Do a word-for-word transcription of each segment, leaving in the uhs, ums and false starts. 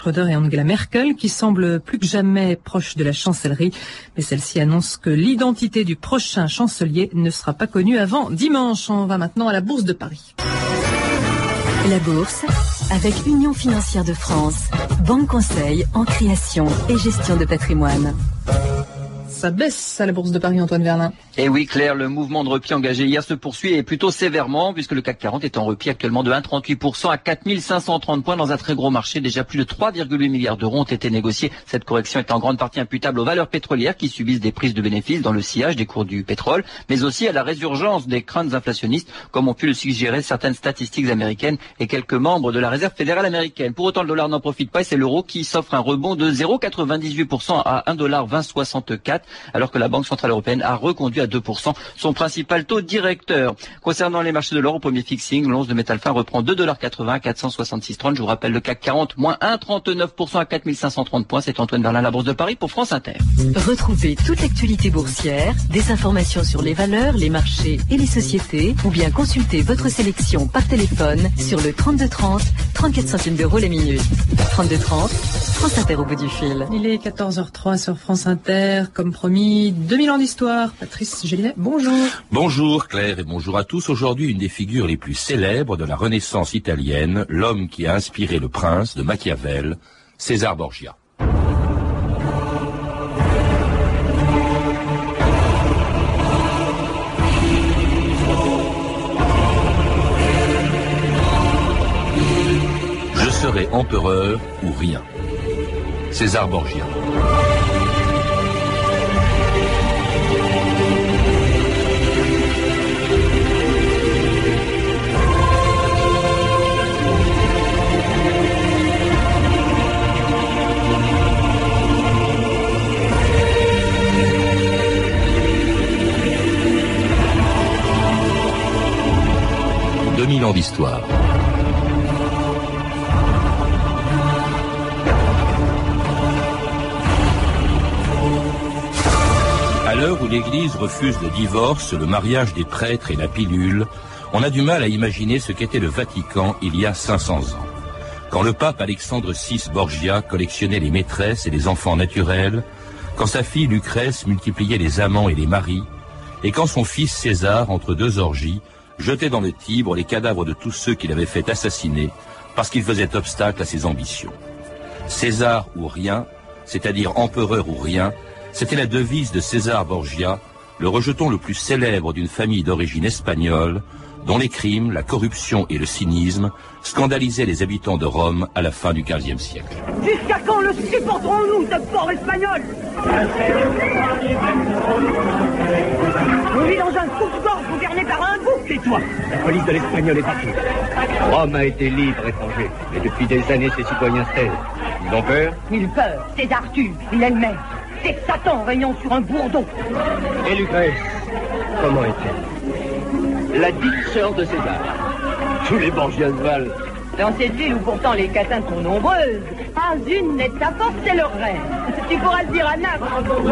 Schröder et Angela Merkel, qui semblent plus que jamais proches de la chancellerie. Mais celle-ci annonce que l'identité du prochain chancelier ne sera pas connue avant dimanche. On va maintenant à la Bourse de Paris. La Bourse, avec Union Financière de France, banque conseil en création et gestion de patrimoine. Ça baisse à la Bourse de Paris, Antoine Verlin. Et oui, Claire, le mouvement de repli engagé hier se poursuit et plutôt sévèrement, puisque le C A C quarante est en repli actuellement de un virgule trente-huit pour cent à quatre mille cinq cent trente points dans un très gros marché. Déjà plus de trois virgule huit milliards d'euros ont été négociés. Cette correction est en grande partie imputable aux valeurs pétrolières qui subissent des prises de bénéfices dans le sillage des cours du pétrole, mais aussi à la résurgence des craintes inflationnistes, comme ont pu le suggérer certaines statistiques américaines et quelques membres de la Réserve fédérale américaine. Pour autant, le dollar n'en profite pas et c'est l'euro qui s'offre un rebond de zéro virgule quatre-vingt-dix-huit pour cent à un dollar vingt soixante-quatre, alors que la Banque centrale européenne a reconduit à deux pour cent son principal taux directeur. Concernant les marchés de l'or, au premier fixing, l'once de métal fin reprend deux virgule quatre-vingts à quatre cent soixante-six virgule trente. Je vous rappelle le C A C quarante, moins un virgule trente-neuf pour cent à quatre mille cinq cent trente points. C'est Antoine Verlin, la Bourse de Paris pour France Inter. Retrouvez toute l'actualité boursière, des informations sur les valeurs, les marchés et les sociétés, ou bien consultez votre sélection par téléphone sur le trente-deux trente, trente-quatre centimes d'euros la minute. trente-deux trente, France Inter au bout du fil. Il est quatorze heures zéro trois sur France Inter, comme promis, deux mille ans d'histoire. Patrice Gélinet, bonjour. Bonjour Claire et bonjour à tous. Aujourd'hui, une des figures les plus célèbres de la Renaissance italienne, l'homme qui a inspiré Le Prince de Machiavel, César Borgia. Je serai empereur ou rien. César Borgia. deux mille ans d'histoire. À l'heure où l'Église refuse le divorce, le mariage des prêtres et la pilule, on a du mal à imaginer ce qu'était le Vatican il y a cinq cents ans. Quand le pape Alexandre six Borgia collectionnait les maîtresses et les enfants naturels, quand sa fille Lucrèce multipliait les amants et les maris, et quand son fils César, entre deux orgies, jetait dans le Tibre les cadavres de tous ceux qu'il avait fait assassiner parce qu'ils faisaient obstacle à ses ambitions. César ou rien, c'est-à-dire empereur ou rien, c'était la devise de César Borgia, le rejeton le plus célèbre d'une famille d'origine espagnole, dont les crimes, la corruption et le cynisme scandalisaient les habitants de Rome à la fin du quinzième siècle. Jusqu'à quand le supporterons-nous, ce porc espagnol? On vit dans un coupe-gorge gouverné par un bouc. Et toi, la police de l'espagnol est partout. Rome a été libre, étranger, et depuis des années ses citoyens cèdent. Ils ont peur? Ils peur, c'est Arthur, il est le maître. C'est Satan régnant sur un bourdon. Et Lucrèce, comment est-elle? La dite sœur de César. Tous les Borgias valent. Dans cette ville où pourtant les catins sont nombreuses, pas une n'est de sa force, c'est leur reine. Tu pourras le dire à Naples.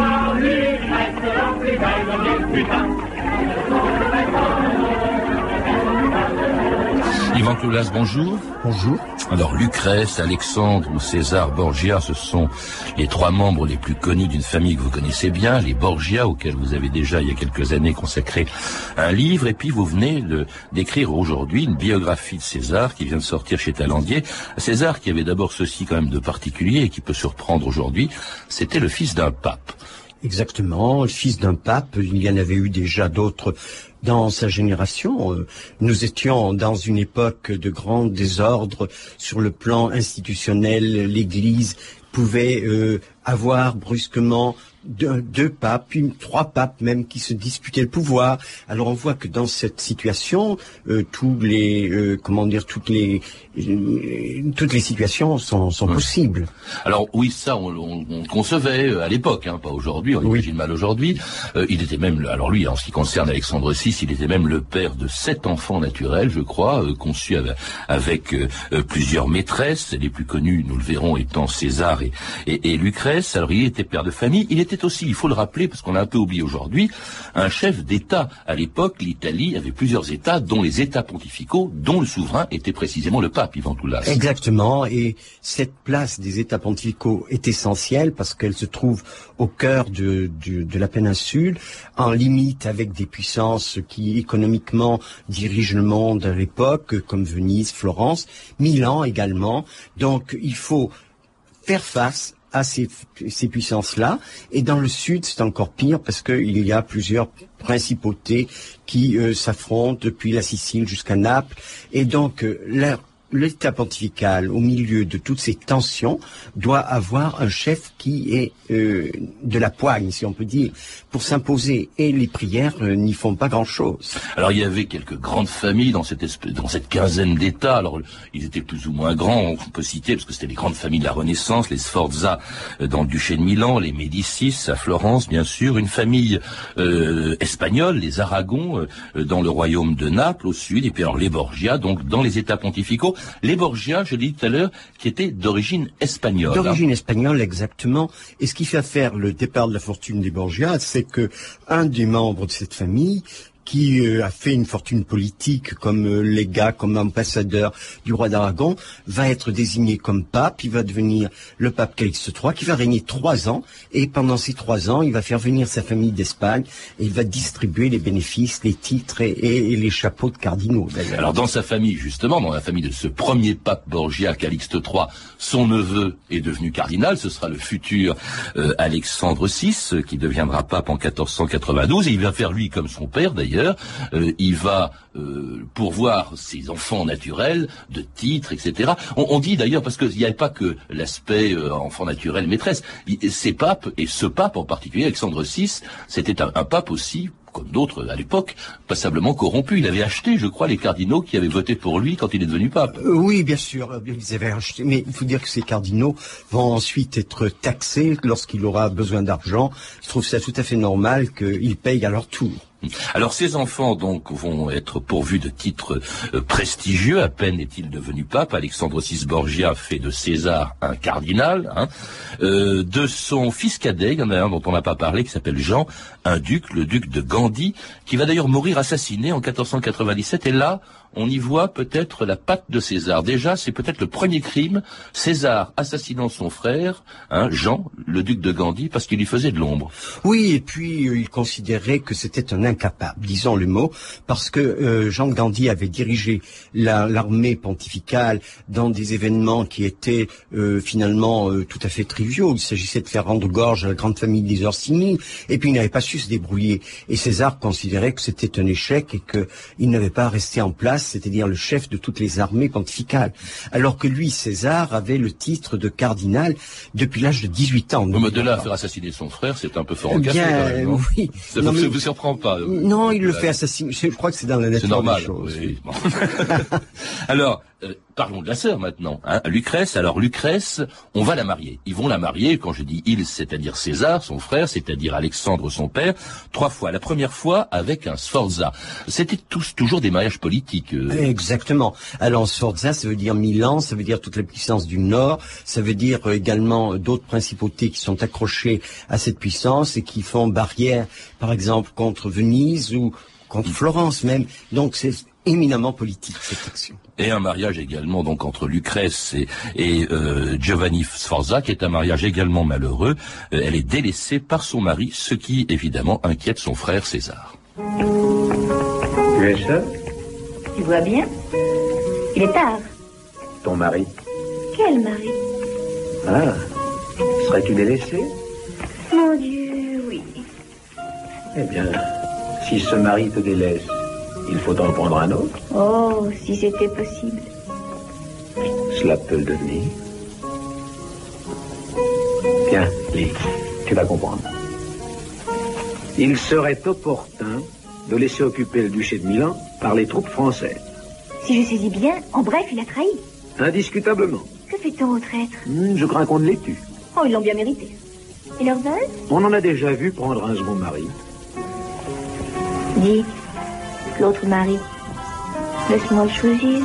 Yvan Cloulas, bonjour. Bonjour. Alors, Lucrèce, Alexandre ou César Borgia, ce sont les trois membres les plus connus d'une famille que vous connaissez bien, les Borgia, auxquels vous avez déjà, il y a quelques années, consacré un livre. Et puis, vous venez de, d'écrire aujourd'hui une biographie de César qui vient de sortir chez Talandier. César, qui avait d'abord ceci quand même de particulier et qui peut surprendre aujourd'hui, c'était le fils d'un pape. Exactement, le fils d'un pape. Il y en avait eu déjà d'autres dans sa génération. Nous étions dans une époque de grand désordre sur le plan institutionnel. L'Église pouvait euh, avoir brusquement deux, deux papes, puis trois papes même qui se disputaient le pouvoir. Alors on voit que dans cette situation, euh, tous les, euh, comment dire, toutes les, euh, toutes les situations sont, sont oui. possibles. Alors oui, ça on, on, on concevait à l'époque, hein, pas aujourd'hui. On oui. imagine mal aujourd'hui. Euh, il était même, alors lui, en ce qui concerne Alexandre six, il était même le père de sept enfants naturels, je crois, euh, conçus avec, avec euh, plusieurs maîtresses. Les plus connues, nous le verrons, étant César et, et, et Lucrèce. Lucrèce. Alors il était père de famille, il était aussi, il faut le rappeler parce qu'on a un peu oublié aujourd'hui, un chef d'État. À l'époque, l'Italie avait plusieurs États, dont les États pontificaux, dont le souverain était précisément le pape, Ivan Toulas. Exactement, et cette place des États pontificaux est essentielle parce qu'elle se trouve au cœur de, de, de la péninsule, en limite avec des puissances qui économiquement dirigent le monde à l'époque, comme Venise, Florence, Milan également. Donc il faut faire face à ces, ces puissances-là. Et dans le sud, c'est encore pire parce qu'il y a plusieurs principautés qui euh, s'affrontent depuis la Sicile jusqu'à Naples. Et donc, euh, leur l'État pontifical, au milieu de toutes ces tensions, doit avoir un chef qui est euh, de la poigne, si on peut dire, pour s'imposer. Et les prières euh, n'y font pas grand-chose. Alors il y avait quelques grandes familles dans cette espèce, dans cette quinzaine d'États. Alors ils étaient plus ou moins grands, on peut citer, parce que c'était les grandes familles de la Renaissance, les Sforza euh, dans le duché de Milan, les Médicis à Florence, bien sûr, une famille euh, espagnole, les Aragon, euh, dans le royaume de Naples au sud, et puis alors les Borgia, donc dans les États pontificaux. Les Borgia, je l'ai dit tout à l'heure, qui étaient d'origine espagnole. D'origine espagnole, exactement. Et ce qui fait faire le départ de la fortune des Borgia, c'est que un des membres de cette famille, qui euh, a fait une fortune politique comme euh, légat, comme ambassadeur du roi d'Aragon, va être désigné comme pape. Il va devenir le pape Calixte trois, qui va régner trois ans. Et pendant ces trois ans, il va faire venir sa famille d'Espagne et il va distribuer les bénéfices, les titres et, et, et les chapeaux de cardinaux, d'ailleurs. Alors dans sa famille, justement, dans la famille de ce premier pape Borgia, Calixte trois, son neveu est devenu cardinal. Ce sera le futur euh, Alexandre six, qui deviendra pape en quatorze cent quatre-vingt-douze. Et il va faire, lui, comme son père, d'ailleurs, Euh, il va euh, pourvoir ses enfants naturels de titres, et cetera. On, on dit d'ailleurs, parce qu'il n'y avait pas que l'aspect euh, enfant naturel maîtresse, il, ces papes, et ce pape en particulier, Alexandre six, c'était un, un pape aussi, comme d'autres à l'époque, passablement corrompu. Il avait acheté, je crois, les cardinaux qui avaient voté pour lui quand il est devenu pape. Euh, oui, bien sûr, ils avaient acheté, mais il faut dire que ces cardinaux vont ensuite être taxés lorsqu'il aura besoin d'argent. Je trouve ça tout à fait normal qu'ils payent à leur tour. Alors ces enfants donc vont être pourvus de titres euh, prestigieux. À peine est-il devenu pape, Alexandre six Borgia fait de César un cardinal. Hein. Euh, de son fils cadet, il y en a un dont on n'a pas parlé, qui s'appelle Jean, un duc, le duc de Gandhi, qui va d'ailleurs mourir assassiné en quatorze cent quatre-vingt-dix-sept. Et là, on y voit peut-être la patte de César. Déjà, c'est peut-être le premier crime, César assassinant son frère, hein, Jean, le duc de Gandhi, parce qu'il lui faisait de l'ombre. Oui, et puis euh, il considérait que c'était un incapable, disons le mot, parce que euh, Jean de Gandhi avait dirigé la, l'armée pontificale dans des événements qui étaient euh, finalement euh, tout à fait triviaux. Il s'agissait de faire rendre gorge à la grande famille des Orsini, et puis il n'avait pas su se débrouiller. Et César considérait que c'était un échec et qu'il n'avait pas resté en place, c'est-à-dire le chef de toutes les armées pontificales. Alors que lui, César, avait le titre de cardinal depuis l'âge de dix-huit ans. Mais de là à faire assassiner son frère, c'est un peu fort en café, quand même, non? Oui. Ça ne vous surprend pas? Non, il le fait assassiner. Je crois que c'est dans la nature c'est normal, des choses. Oui. Bon. Alors, euh, parlons de la sœur maintenant, hein, Lucrèce. Alors Lucrèce, on va la marier. Ils vont la marier, quand je dis ils, c'est-à-dire César, son frère, c'est-à-dire Alexandre, son père, trois fois. La première fois avec un Sforza. C'était tous toujours des mariages politiques. Euh... Exactement. Alors Sforza, ça veut dire Milan, ça veut dire toute la puissance du Nord, ça veut dire également d'autres principautés qui sont accrochées à cette puissance et qui font barrière, par exemple, contre Venise ou contre Florence même. Donc c'est éminemment politique, cette action. Et un mariage également donc entre Lucrèce et, et euh, Giovanni Sforza, qui est un mariage également malheureux. Euh, elle est délaissée par son mari, ce qui évidemment inquiète son frère César. Tu es seul? Tu vois bien? Il est tard. Ton mari? Quel mari? Ah, serais-tu délaissé? Mon Dieu, oui. Eh bien, si ce mari te délaisse, il faut en prendre un autre. Oh, si c'était possible. Cela peut le devenir. Bien, Lise, tu vas comprendre. Il serait opportun de laisser occuper le duché de Milan par les troupes françaises. Si je saisis bien, en bref, il a trahi. Indiscutablement. Que fait-on au traître? Hmm, je crains qu'on ne les tue. Oh, ils l'ont bien mérité. Et leur veulent? On en a déjà vu prendre un second mari. Dis, l'autre mari, laisse-moi le choisir.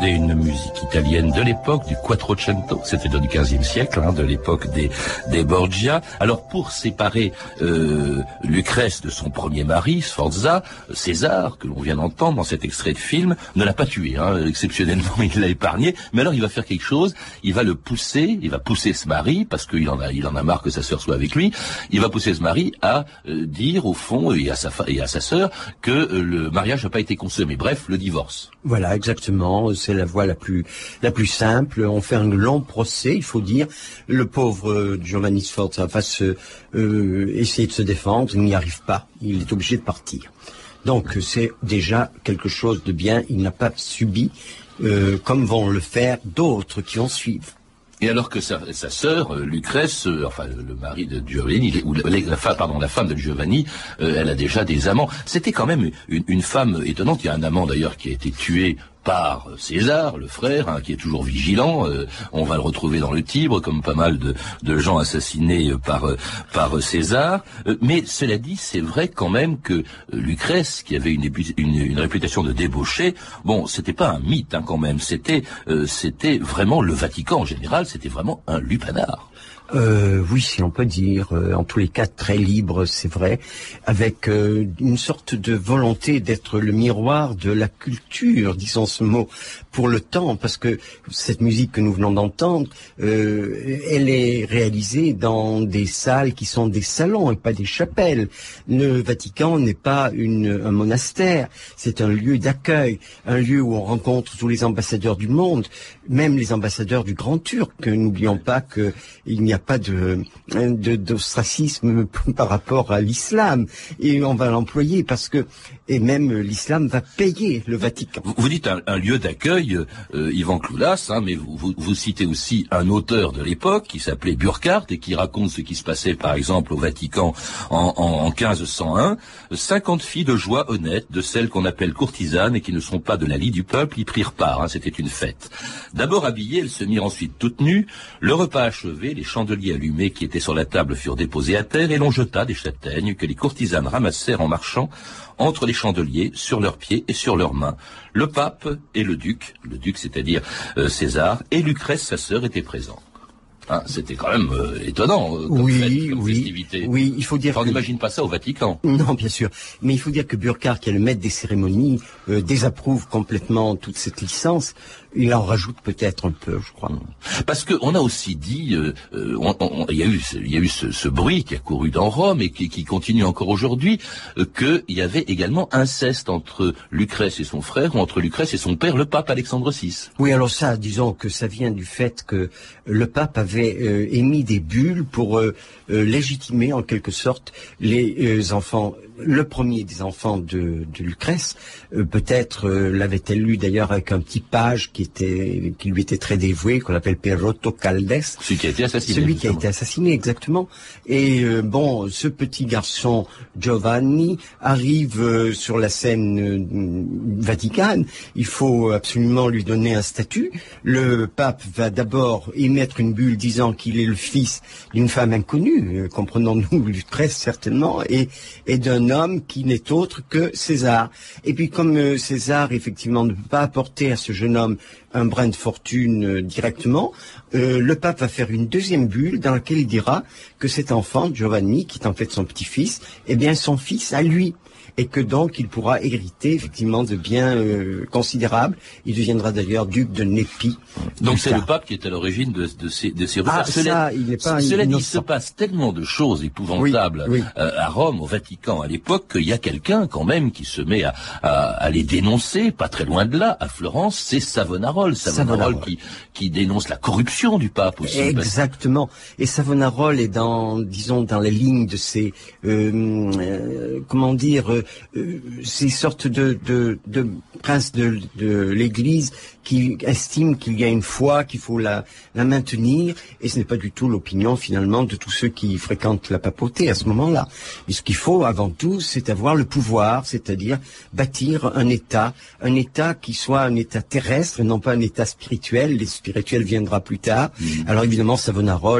entendez une musique italienne de l'époque du Quattrocento, c'était du quinzième siècle, hein, de l'époque des, des Borgia. Alors pour séparer euh, Lucrèce de son premier mari, Sforza, César, que l'on vient d'entendre dans cet extrait de film, ne l'a pas tué, hein, exceptionnellement il l'a épargné, mais alors il va faire quelque chose, il va le pousser, il va pousser ce mari, parce qu'il en a, il en a marre que sa sœur soit avec lui, il va pousser ce mari à euh, dire au fond, et à sa, fa- et à sa sœur, que euh, le mariage n'a pas été consommé, bref, le divorce. Voilà, exactement. C'est la voie la plus la plus simple. On fait un long procès, il faut dire. Le pauvre Giovanni Sforza va se euh, essayer de se défendre, il n'y arrive pas. Il est obligé de partir. Donc c'est déjà quelque chose de bien. Il n'a pas subi euh, comme vont le faire d'autres qui en suivent. Et alors que sa, sa sœur, euh, Lucrèce, euh, enfin le, le mari de Giovanni, il est- ou la, la, fa- pardon, la femme de Giovanni, euh, elle a déjà des amants. C'était quand même une, une femme étonnante. Il y a un amant d'ailleurs qui a été tué par César, le frère, hein, qui est toujours vigilant. Euh, on va le retrouver dans le Tibre, comme pas mal de, de gens assassinés par euh, par César. Euh, mais cela dit, c'est vrai quand même que euh, Lucrèce, qui avait une, épu- une, une réputation de débauché, bon, c'était pas un mythe hein, quand même. C'était euh, c'était vraiment le Vatican en général. C'était vraiment un lupanar. Euh, oui, si on peut dire, euh, en tous les cas très libre, c'est vrai, avec euh, une sorte de volonté d'être le miroir de la culture, disons ce mot, pour le temps, parce que cette musique que nous venons d'entendre, euh, elle est réalisée dans des salles qui sont des salons et pas des chapelles. Le Vatican n'est pas une, un monastère, c'est un lieu d'accueil, un lieu où on rencontre tous les ambassadeurs du monde, même les ambassadeurs du Grand Turc. N'oublions pas que il n'y a pas de, de d'ostracisme par rapport à l'islam, et on va l'employer parce que, et même l'islam va payer le Vatican. Vous, vous dites un, un lieu d'accueil, euh, Yvan Cloulas, hein, mais vous, vous, vous citez aussi un auteur de l'époque qui s'appelait Burckhardt et qui raconte ce qui se passait par exemple au Vatican en, en, en quinze cent un. cinquante filles de joie honnête, de celles qu'on appelle courtisanes et qui ne sont pas de la lie du peuple, y prirent part. Hein, c'était une fête. D'abord habillées, elles se mirent ensuite toutes nues. Le repas achevé, les chandeliers allumés qui étaient sur la table furent déposés à terre et l'on jeta des châtaignes que les courtisanes ramassèrent en marchant entre les chandeliers, sur leurs pieds et sur leurs mains. Le pape et le duc, le duc c'est-à-dire euh, César, et Lucrèce, sa sœur, étaient présents. Hein, c'était quand même euh, étonnant euh, comme, Oui, fête, comme oui, festivité. oui, il faut dire Enfin, on que- n'imagine pas ça au Vatican. Non, bien sûr. Mais il faut dire que Burckhardt, qui est le maître des cérémonies, euh, désapprouve complètement toute cette licence. Il en rajoute peut-être un peu, je crois. Parce que on a aussi dit, euh, euh, on- on- il y a eu, ce- il y a eu ce, ce bruit qui a couru dans Rome et qui, qui continue encore aujourd'hui, euh, qu'il y avait également inceste entre Lucrèce et son frère ou entre Lucrèce et son père, le pape Alexandre six. Oui, alors ça, disons que ça vient du fait que le pape avait euh, émis des bulles pour euh, euh, légitimer en quelque sorte les euh, enfants. Le premier des enfants de, de Lucrèce, euh, peut-être euh, l'avait-elle lu d'ailleurs avec un petit page qui était qui lui était très dévoué, qu'on appelle Perotto Caldes. Celui qui a été assassiné. Celui qui a justement. été assassiné, exactement. Et euh, bon, ce petit garçon Giovanni arrive euh, sur la scène euh, vaticane. Il faut absolument lui donner un statut. Le pape va d'abord émettre une bulle disant qu'il est le fils d'une femme inconnue, euh, comprenons-nous Lucrèce certainement, et, et d'un homme qui n'est autre que César. Et puis comme euh, César effectivement ne peut pas apporter à ce jeune homme un brin de fortune euh, directement, euh, le pape va faire une deuxième bulle dans laquelle il dira que cet enfant, Giovanni, qui est en fait son petit-fils, est bien son fils à lui. Et que donc il pourra hériter effectivement de biens euh, considérables. Il deviendra d'ailleurs duc de Népie. Donc plus c'est tard. le pape qui est à l'origine de, de ces, de ces Ah, rumeurs. Cela, ça, il n'est pas cela dit, il innocent. se passe tellement de choses épouvantables Oui, oui. euh, à Rome, au Vatican, à l'époque, qu'il y a quelqu'un quand même qui se met à, à, à les dénoncer, pas très loin de là, à Florence, c'est Savonarole. Savonarole, Savonarole. Qui, qui dénonce la corruption du pape aussi. parce- Exactement. Et Savonarole est dans, disons, dans les lignes de ces, euh, euh, comment dire, euh, euh, ces sortes de, de, de princes de, de l'Église qui estiment qu'il y a une foi, qu'il faut la, la maintenir, et ce n'est pas du tout l'opinion finalement de tous ceux qui fréquentent la papauté à ce moment-là. Et ce qu'il faut avant tout, c'est avoir le pouvoir, c'est-à-dire bâtir un État, un État qui soit un État terrestre, et non pas un État spirituel. Les spirituels viendra plus tard. Alors évidemment, Savonarole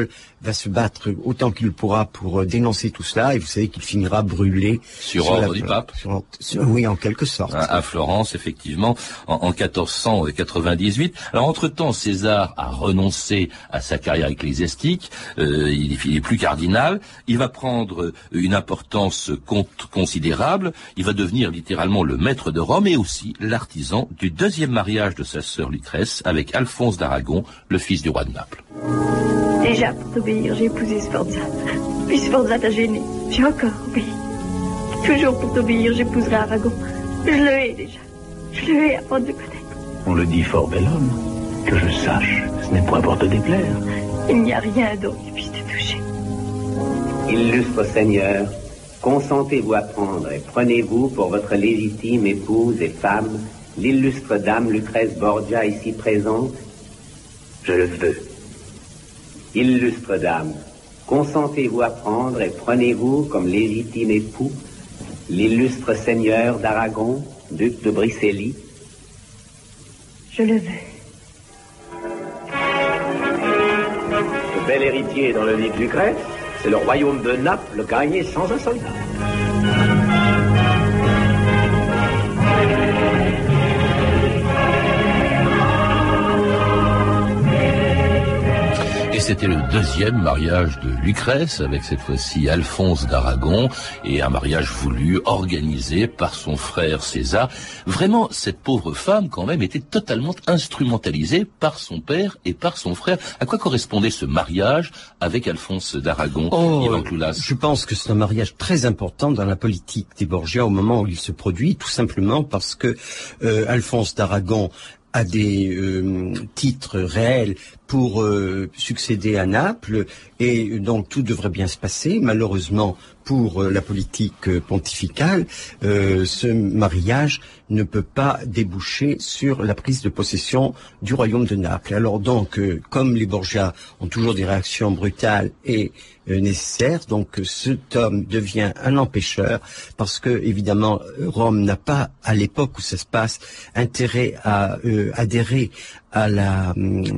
va se battre autant qu'il pourra pour dénoncer tout cela, et vous savez qu'il finira brûlé sur, sur ordre la, du pape. Sur, sur, oui, en quelque sorte. À, à Florence, effectivement, en, en quatorze cent quatre-vingt-dix-huit. Alors, entre-temps, César a renoncé à sa carrière ecclésiastique. Euh, il, il est plus cardinal. Il va prendre une importance con- considérable. Il va devenir littéralement le maître de Rome et aussi l'artisan du deuxième mariage de sa sœur Lucrèce avec Alphonse d'Aragon, le fils du roi de Naples. Déjà, pour t'obéir, j'ai épousé Sforza. Puis Sforza t'a gêné. J'ai encore obéi. Toujours pour t'obéir, j'épouserai Aragon. Je le hais déjà. Je le hais avant de le connaître. On le dit fort bel homme. Que je sache, ce n'est point pour te déplaire. Il n'y a rien d'autre qui puisse te toucher. Illustre Seigneur, consentez-vous à prendre et prenez-vous pour votre légitime épouse et femme l'illustre dame Lucrèce Borgia ici présente? Je le veux. Illustre dame, consentez-vous à prendre et prenez-vous comme légitime époux l'illustre seigneur d'Aragon, duc de Bricélie? Je le veux. Le bel héritier dans le lit de Lucrèce, c'est le royaume de Naples gagné sans un soldat. C'était le deuxième mariage de Lucrèce, avec cette fois-ci Alphonse d'Aragon, et un mariage voulu, organisé par son frère César. Vraiment, cette pauvre femme, quand même, était totalement instrumentalisée par son père et par son frère. À quoi correspondait ce mariage avec Alphonse d'Aragon? Oh, Yvan Cloulas. Je pense que c'est un mariage très important dans la politique des Borgia au moment où il se produit, tout simplement parce que euh, Alphonse d'Aragon a des euh, titres réels pour euh, succéder à Naples, et donc tout devrait bien se passer. Malheureusement, pour euh, la politique euh, pontificale, euh, ce mariage ne peut pas déboucher sur la prise de possession du royaume de Naples. Alors donc, euh, comme les Borgia ont toujours des réactions brutales et euh, nécessaires, donc euh, cet homme devient un empêcheur, parce que évidemment Rome n'a pas, à l'époque où ça se passe, intérêt à euh, adhérer à la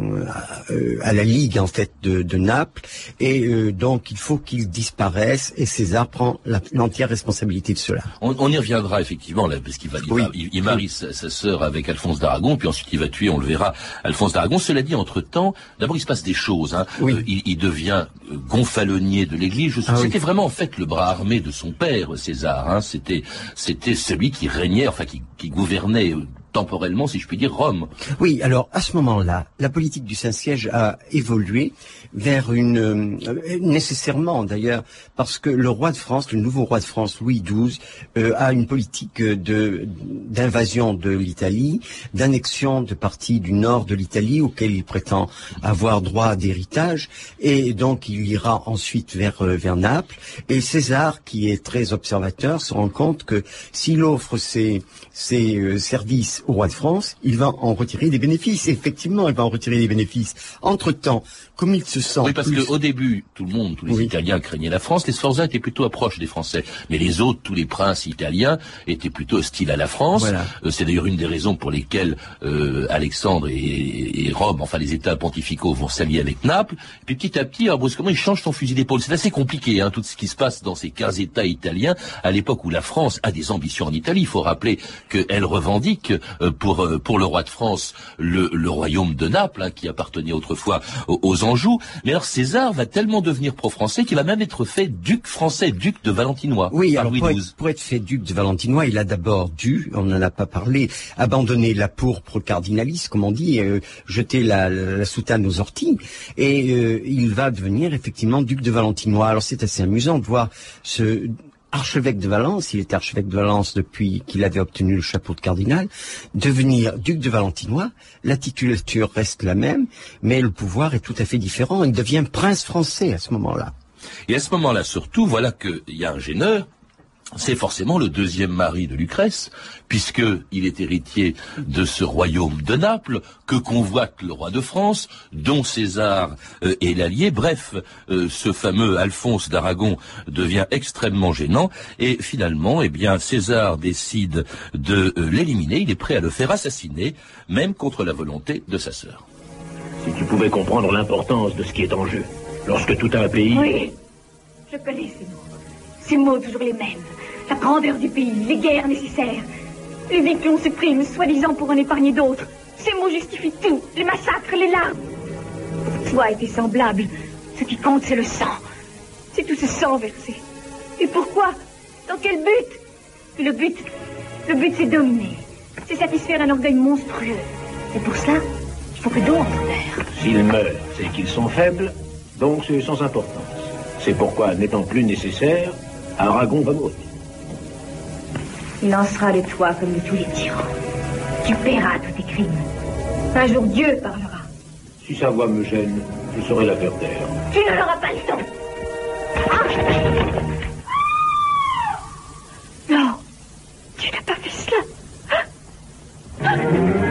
à, à la Ligue en fait de, de Naples, et euh, donc il faut qu'il disparaisse, et César prend la, l'entière responsabilité de cela. On, on y reviendra effectivement là, parce qu'il va, il, oui. va, il, il marie sa, sa sœur avec Alphonse d'Aragon, puis ensuite il va tuer, on le verra, Alphonse d'Aragon. Cela dit, entre temps, d'abord il se passe des choses. Hein. Oui. Euh, il, il devient euh, gonfalonier de l'Église. Je, ah, c'était oui. vraiment en fait le bras armé de son père César. Hein. C'était c'était celui qui régnait, enfin qui, qui gouvernait euh, temporellement, si je puis dire, Rome. Oui, alors à ce moment-là, la politique du Saint-Siège a évolué vers une... Euh, nécessairement d'ailleurs, parce que le roi de France, le nouveau roi de France, Louis douze, euh, a une politique de d'invasion de l'Italie, d'annexion de parties du nord de l'Italie auquel il prétend avoir droit d'héritage, et donc il ira ensuite vers, euh, vers Naples. Et César, qui est très observateur, se rend compte que s'il offre ses, ses euh, services au roi de France, il va en retirer des bénéfices. Et effectivement, il va en retirer des bénéfices. Entre-temps, comme il se sent... Oui, parce plus... qu'au début, tout le monde, tous les oui. Italiens craignaient la France. Les Sforza étaient plutôt proches des Français. Mais les autres, tous les princes italiens, étaient plutôt hostiles à la France. Voilà. Euh, c'est d'ailleurs une des raisons pour lesquelles euh, Alexandre et, et Rome, enfin les États pontificaux, vont s'allier avec Naples. Et puis petit à petit, alors, brusquement, il change son fusil d'épaule. C'est assez compliqué, hein, tout ce qui se passe dans ces quinze États italiens, à l'époque où la France a des ambitions en Italie. Il faut rappeler qu'elle revendique euh, pour, euh, pour le roi de France le, le royaume de Naples, hein, qui appartenait autrefois aux, aux Anjou. Mais alors César va tellement devenir pro-français qu'il va même être fait duc français, duc de Valentinois. Oui, par alors Louis pour, douze. être, pour être fait duc de Valentinois, il a d'abord dû, on n'en a pas parlé, abandonner la pourpre cardinaliste, comme on dit, euh, jeter la, la, la soutane aux orties, et euh, il va devenir effectivement duc de Valentinois. Alors c'est assez amusant de voir ce... archevêque de Valence, il était archevêque de Valence depuis qu'il avait obtenu le chapeau de cardinal, devenir duc de Valentinois, la titulature reste la même, mais le pouvoir est tout à fait différent, il devient prince français à ce moment-là. Et à ce moment-là, surtout, voilà qu'il y a un gêneur. C'est forcément le deuxième mari de Lucrèce, puisque il est héritier de ce royaume de Naples, que convoite le roi de France, dont César euh, est l'allié. Bref, euh, ce fameux Alphonse d'Aragon devient extrêmement gênant, et finalement, eh bien, César décide de euh, l'éliminer. Il est prêt à le faire assassiner, même contre la volonté de sa sœur. Si tu pouvais comprendre l'importance de ce qui est en jeu. Lorsque tout un pays... Oui, je connais ces mots. Ces mots toujours les mêmes. La grandeur du pays, les guerres nécessaires, les vies que l'on supprime, soi-disant pour en épargner d'autres. Ces mots justifient tout, les massacres, les larmes. Toi et tes semblables, ce qui compte, c'est le sang. C'est tout ce sang versé. Et pourquoi? Dans quel but? Le but, le but, c'est dominer. C'est satisfaire un orgueil monstrueux. Et pour cela, il faut que d'autres meurent. S'ils meurent, c'est qu'ils sont faibles, donc c'est sans importance. C'est pourquoi, n'étant plus nécessaire, Aragon va mourir. Il en sera de toi comme de tous les tyrans. Tu paieras tous tes crimes. Un jour, Dieu parlera. Si sa voix me gêne, je saurai la faire taire. Tu ne l'auras pas le temps. Ah! Non, tu n'as pas fait cela.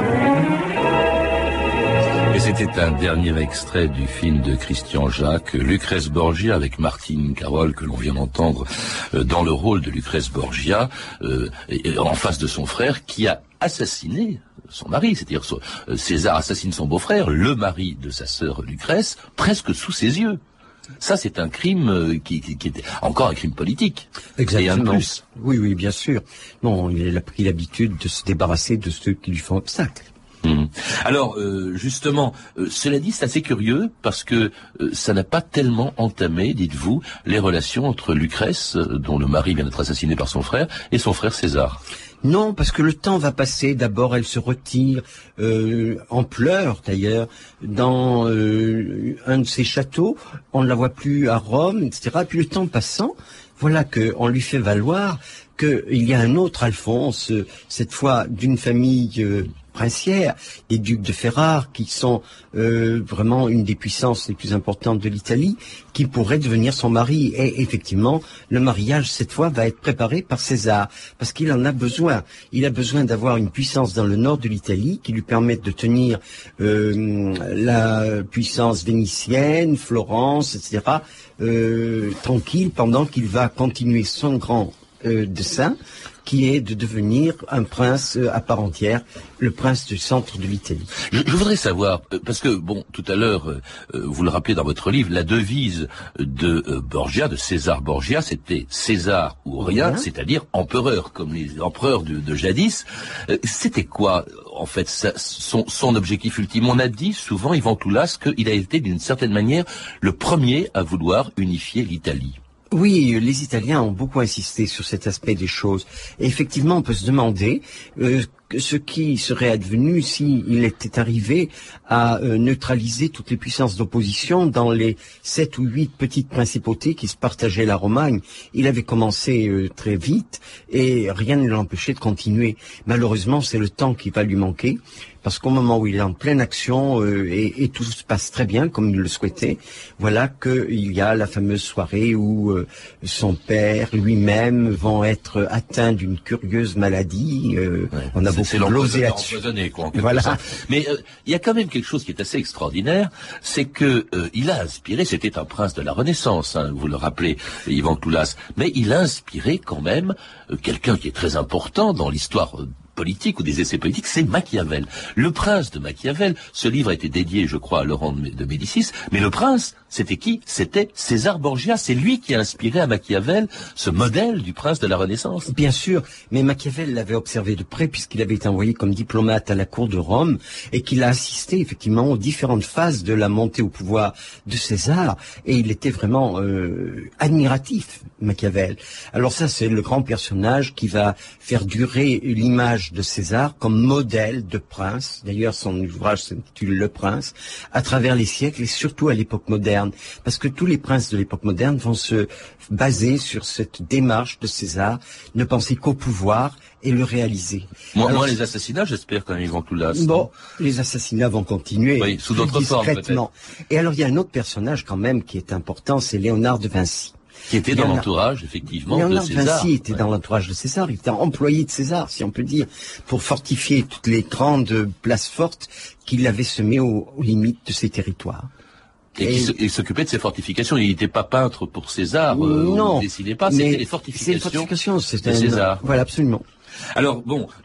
Et c'était un dernier extrait du film de Christian Jacques, Lucrèce Borgia, avec Martine Carole, que l'on vient d'entendre euh, dans le rôle de Lucrèce Borgia, euh, et, et en face de son frère, qui a assassiné son mari, c'est-à-dire euh, César assassine son beau-frère, le mari de sa sœur Lucrèce, presque sous ses yeux. Ça, c'est un crime euh, qui, qui, qui était encore un crime politique. Exactement. Et un plus. Oui, oui, bien sûr. Non, il a pris l'habitude de se débarrasser de ceux qui lui font obstacle. Mmh. Alors, euh, justement, euh, cela dit, c'est assez curieux parce que euh, ça n'a pas tellement entamé, dites-vous, les relations entre Lucrèce, euh, dont le mari vient d'être assassiné par son frère, et son frère César. Non, parce que le temps va passer. D'abord, elle se retire euh, en pleurs, d'ailleurs, dans euh, un de ses châteaux. On ne la voit plus à Rome, et cetera. Et puis le temps passant, voilà qu'on lui fait valoir qu'il y a un autre Alphonse, euh, cette fois d'une famille euh, princière, les ducs de Ferrare, qui sont euh, vraiment une des puissances les plus importantes de l'Italie, qui pourrait devenir son mari. Et effectivement, le mariage, cette fois, va être préparé par César, parce qu'il en a besoin. Il a besoin d'avoir une puissance dans le nord de l'Italie qui lui permette de tenir euh, la puissance vénitienne, Florence, et cetera, euh, tranquille, pendant qu'il va continuer son grand euh, dessein, qui est de devenir un prince à part entière, le prince du centre de l'Italie. Je, je voudrais savoir, parce que, bon, tout à l'heure, euh, vous le rappelez dans votre livre, la devise de euh, Borgia, de César Borgia, c'était César ou rien, rien. C'est-à-dire empereur, comme les empereurs de, de jadis. Euh, c'était quoi, en fait, ça, son, son objectif ultime? On a dit souvent, Ivan Toulas, qu'il a été d'une certaine manière le premier à vouloir unifier l'Italie. Oui, les Italiens ont beaucoup insisté sur cet aspect des choses. Et effectivement, on peut se demander euh, ce qui serait advenu s'il était arrivé à euh, neutraliser toutes les puissances d'opposition dans les sept ou huit petites principautés qui se partageaient la Romagne. Il avait commencé euh, très vite et rien ne l'empêchait de continuer. Malheureusement, c'est le temps qui va lui manquer. Parce qu'au moment où il est en pleine action euh, et, et tout se passe très bien comme il le souhaitait, voilà qu'il y a la fameuse soirée où euh, son père lui-même vont être atteints d'une curieuse maladie. Euh, ouais, on a beaucoup glosé là-dessus. Quoi, voilà. Mais euh, il y a quand même quelque chose qui est assez extraordinaire, c'est que euh, il a inspiré. C'était un prince de la Renaissance, hein, vous le rappelez, Ivan Toulas, mais il a inspiré quand même euh, quelqu'un qui est très important dans l'histoire Euh, politique ou des essais politiques, c'est Machiavel. Le prince de Machiavel, ce livre a été dédié, je crois, à Laurent de Médicis, mais le prince, c'était qui? C'était César Borgia. C'est lui qui a inspiré à Machiavel ce modèle du prince de la Renaissance. Bien sûr, mais Machiavel l'avait observé de près puisqu'il avait été envoyé comme diplomate à la cour de Rome et qu'il a assisté effectivement aux différentes phases de la montée au pouvoir de César et il était vraiment euh, admiratif, Machiavel. Alors ça, c'est le grand personnage qui va faire durer l'image de César comme modèle de prince. D'ailleurs, son ouvrage s'intitule Le Prince, à travers les siècles et surtout à l'époque moderne. Parce que tous les princes de l'époque moderne vont se baser sur cette démarche de César, ne penser qu'au pouvoir et le réaliser. Moi, Alors, moi les assassinats, j'espère quand même, ils vont tout là. Bon, les assassinats vont continuer. Oui, sous d'autres formes, peut-être. Et alors, il y a un autre personnage quand même qui est important, c'est Léonard de Vinci. Qui était dans l'entourage, effectivement, Léonard de César. Léonard de Vinci était ouais. dans l'entourage de César. Il était employé de César, si on peut dire, pour fortifier toutes les grandes places fortes qu'il avait semées aux, aux limites de ses territoires. Et, et qui s'occupait de ses fortifications. Il n'était pas peintre pour César, euh, non, il ne dessinait pas, c'était les fortifications, fortifications de César. Voilà, absolument. Alors, bon... Euh,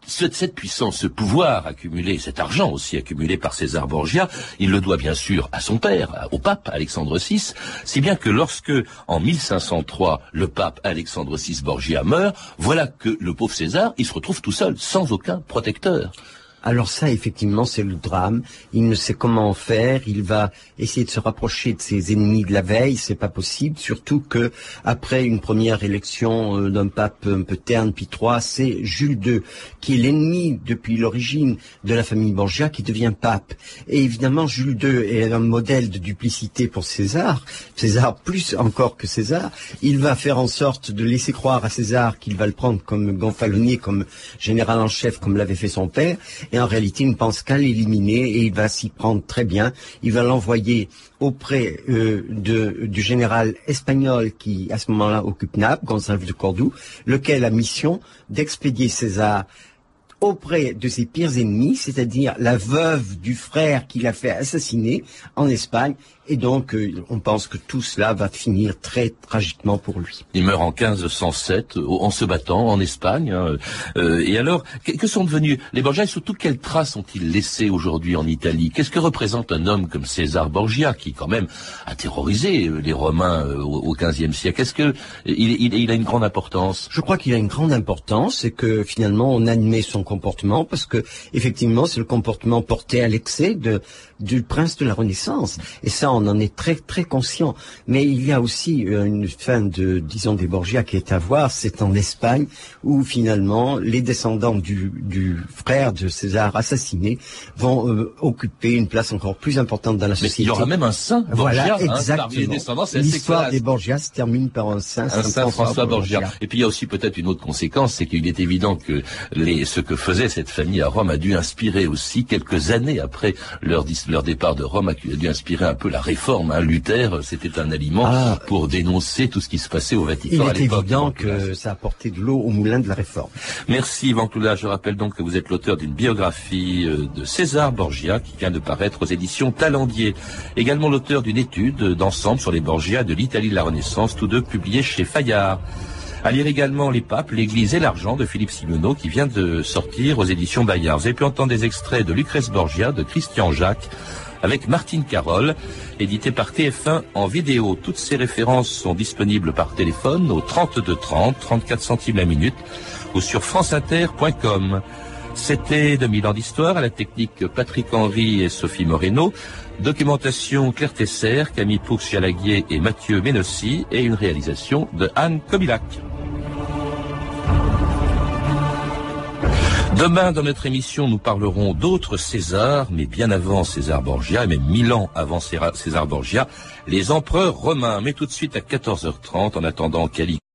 cette puissance, ce pouvoir accumulé, cet argent aussi accumulé par César Borgia, il le doit bien sûr à son père, au pape Alexandre six, si bien que lorsque, en mille cinq cent trois, le pape Alexandre six Borgia meurt, voilà que le pauvre César, il se retrouve tout seul, sans aucun protecteur. Alors ça, effectivement, c'est le drame. Il ne sait comment faire. Il va essayer de se rapprocher de ses ennemis de la veille. C'est pas possible. Surtout que après une première élection euh, d'un pape un peu terne, Pie trois, c'est Jules deux, qui est l'ennemi depuis l'origine de la famille Borgia, qui devient pape. Et évidemment, Jules deux est un modèle de duplicité pour César. César plus encore que César. Il va faire en sorte de laisser croire à César qu'il va le prendre comme gonfalonier, comme général en chef, comme l'avait fait son père. Et en réalité, il ne pense qu'à l'éliminer et il va s'y prendre très bien. Il va l'envoyer auprès euh, de, du général espagnol qui, à ce moment-là, occupe Naples, Gonzalve de Cordoue, lequel a mission d'expédier César auprès de ses pires ennemis, c'est-à-dire la veuve du frère qu'il a fait assassiner en Espagne. Et donc, euh, on pense que tout cela va finir très tragiquement pour lui. Il meurt en quinze cent sept, en se battant en Espagne. Hein. Euh, et alors, que, que sont devenus les Borgia et surtout quelles traces ont-ils laissées aujourd'hui en Italie? Qu'est-ce que représente un homme comme César Borgia, qui quand même a terrorisé les Romains au quinzième siècle? Est-ce que il, il, il a une grande importance? Je crois qu'il a une grande importance et que finalement on admet son comportement parce que effectivement c'est le comportement porté à l'excès de du prince de la Renaissance. Et ça, on en est très très conscient. Mais il y a aussi une fin de, disons, des Borgia qui est à voir. C'est en Espagne où finalement les descendants du, du frère de César assassiné vont euh, occuper une place encore plus importante dans la société. Mais il y aura même un saint Borgia. Voilà, hein, exactement. Parmi les descendants, c'est l'histoire des Borgia se termine par un saint, un saint, saint François, François Borgia. Borgia. Et puis il y a aussi peut-être une autre conséquence, c'est qu'il est évident que les, ce que faisait cette famille à Rome a dû inspirer aussi, quelques années après leur, leur départ de Rome, a dû inspirer un peu la réforme. Hein. Luther, c'était un aliment ah, pour dénoncer tout ce qui se passait au Vatican à l'époque. Il est évident que ça a apporté de l'eau au moulin de la réforme. Merci Yvan Cloula. Je rappelle donc que vous êtes l'auteur d'une biographie de César Borgia qui vient de paraître aux éditions Talendier. Également l'auteur d'une étude d'ensemble sur les Borgia de l'Italie de la Renaissance, tous deux publiés chez Fayard. À lire également Les Papes, l'Église et l'argent de Philippe Simeonneau qui vient de sortir aux éditions Bayard. Vous avez pu entendre des extraits de Lucrèce Borgia, de Christian Jacques, avec Martine Carole, édité par T F un en vidéo. Toutes ces références sont disponibles par téléphone au trente-deux trente, trente-quatre centimes la minute, ou sur franceinter point com. C'était deux mille ans d'histoire, à la technique Patrick Henry et Sophie Moreno, documentation Claire Tesser, Camille Poux-Chalaguier et Mathieu Ménossi, et une réalisation de Anne Kobilac. Demain, dans notre émission, nous parlerons d'autres Césars, mais bien avant César Borgia, et même mille ans avant César Borgia, les empereurs romains. Mais tout de suite à quatorze heures trente, en attendant Cali.